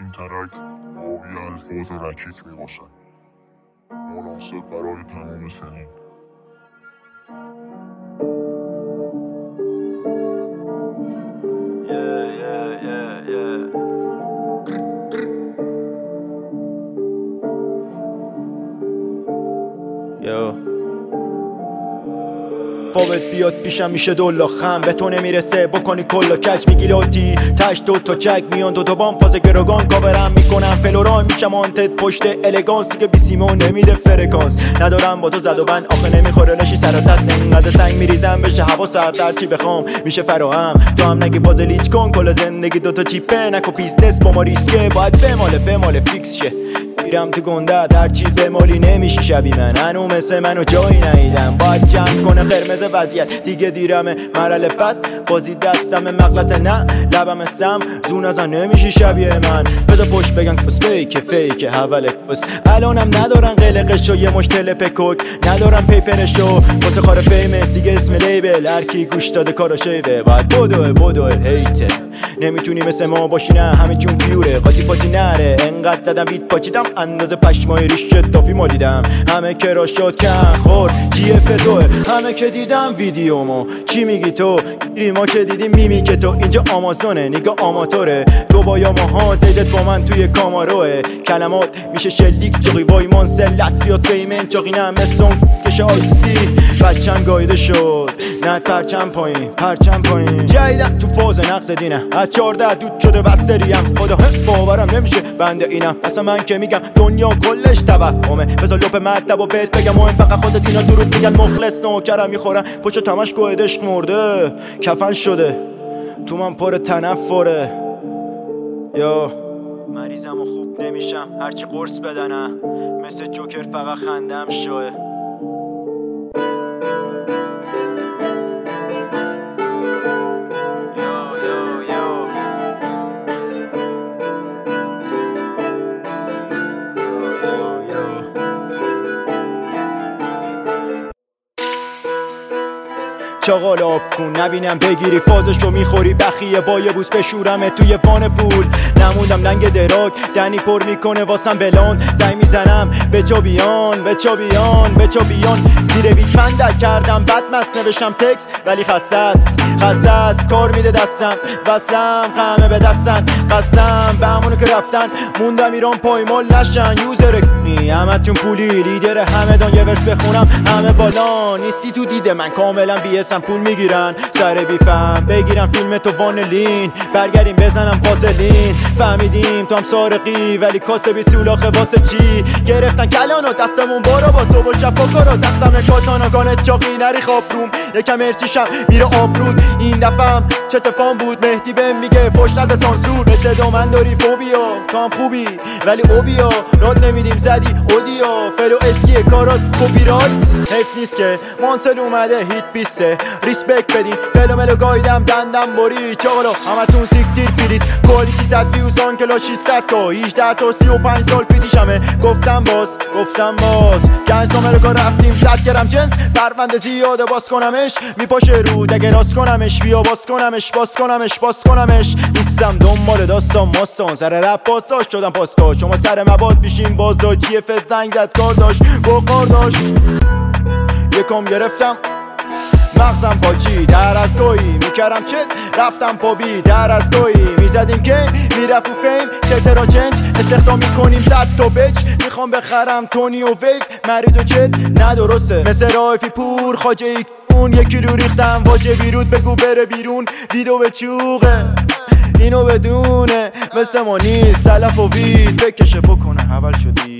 این ترک حاوی الفاظ رکیک میباشد، مناسب برای تمام سنین. فاوت بیاد پیشم میشه دولا خم، به تو نمیرسه بکنی کلا کج، میگی لوتی تش دوتا چک میان دوتا بام فاز گروگان کاورم میکنم فلوران میشم آنتت پشت الگانس دیگه بی سیمو نمیده فرکانس، ندارم با تو زد و بند آخه نمیخوره نشی سراتت نقدر سنگ میریزم بشه هوا سردر چی بخوام میشه فراهم، تو هم نگی باز لیچ کن کل زندگی دوتا چیپه نکو بیزنس با ما ریسکه باید بماله فیکس شه، میرم تو گنده هرچی بمالی نمیشی شبی من، هنو مثل منو جایی نیدم باید جمع کنه قرمز وضعیت دیگه دیرمه مرحله بد بازی دستم مغلط نه لبم سم زون ازن نمیشی شبیه من، بذار پشت بگن کس فیک حوله کس الانم ندارن قلقشو یه مش تلپ کوک ندارن پیپرشو واسه خار فیمس دیگه اسم لیبل هرکی گوش داده کارو شیوه باید بدوه هیته نمیتونی مثل ما باشی نه همه جون پیوره قاطی پاتی نره انقدر زدم بیت پاچیدم اندازه پشمای ریش تافی مالیدم همه که را شد کن خور جیف توه همه که دیدم ویدیومو چی میگی تو گیری ما که دیدیم میمی که تو اینجا آمازونه نگاه آماتوره تو با یا ماها زیدت با من توی کاماروه کلمات میشه شلیک جاقی وای مانسل لست بیاد فیمن چاقینم مثل کش آیسی بچم گایده شد نه پرچم پایین جایدم تو فاز نقص دینه از 14 دود شده بستریم خدا باورم نمیشه بنده اینم اصلا من که میگم دنیا کلش توهمه بذار لپ مطلب و بهت بگم مهم فقط خودت اینا درود میگن مخلص نوکرم میخورن پشت تمش گوه عشق مرده کفن شده تو من پر تنفره یا مریضم و خوب نمیشم هرچی قرص بدنم مثل جوکر فقط خندم شوه چاقال آب کن نبینم بگیری فازشو میخوری بخیه با یه بوس بشورمه توی وان پول نموندم لنگ دراگ دنی پر میکنه واسم بلان زنگ میزنم به جا بیان زیر بیت بندک کردم بد مست نوشتم تکس ولی خسس کار میده دستم وصلم قمه به دستن قسم به همونو که رفتن موندم ایران پایمال نشن یوزر کنی همه تون پولی لیدر همه دان یه ورس بخونم همه بالا نیستی تو دیده من کاملا بیسم پول میگیرن سر بیفم بگیرم فیلم تو وانلین برگردیم بزنم فاصلین فهمیدیم تو هم سارقی ولی کاسه بی سولاخه واسه چی گرفتن کلانو دستمون بارا با صبح و شب پاکارا دستم کاتاناگانه چاقی نری خواب روم یکم ارچیشم میره آبرود این دفعم چه تفام بود مهدی بهم میگه فوش نده سانسور مثل دامن داری فوبیا تو هم خوبی ولی اوبیا راد نمیدیم زدی اودیا فلو اسکی کارات کپی رایت حیف نیست که مانسل اومده هیت بیسته ریسپکت بدین فلو ملو گایدم دندم باری چاقالا همتون سیکتیر پیلیس کوالیتی زد بیوزان کلا 600 تا 18 تا 35 سال پیدیشمه گفتم باز گنج تا ملو رفتیم 100 گرم جنس پرونده زیاده باز کنمش میپاشه رود اگه راست کنمش بیا باز کنمش نیستم دنبال داستان ماستان سر رپ باز داشت شدم پاسکا شما سر مباد بیشین باز داشت جیفت زنگ زد کار داشت قار داشت یکم گرفتم مغزم پاچی در از گویی میکرم چت رفتم پابی در از گویی میزدیم که میرفت و فیم سترا چنج استخدام میکنیم 100 تا بچ میخوام بخرم تونی و ویو مرید و چت ندرسته مثل رایفی پور خاجه ای اون یکی رو ریختم واجه بیرود بگو بره بیرون دیدو به چوقه اینو بدونه مثل ما نیست سلف و وید بکشه بکنه اول شدی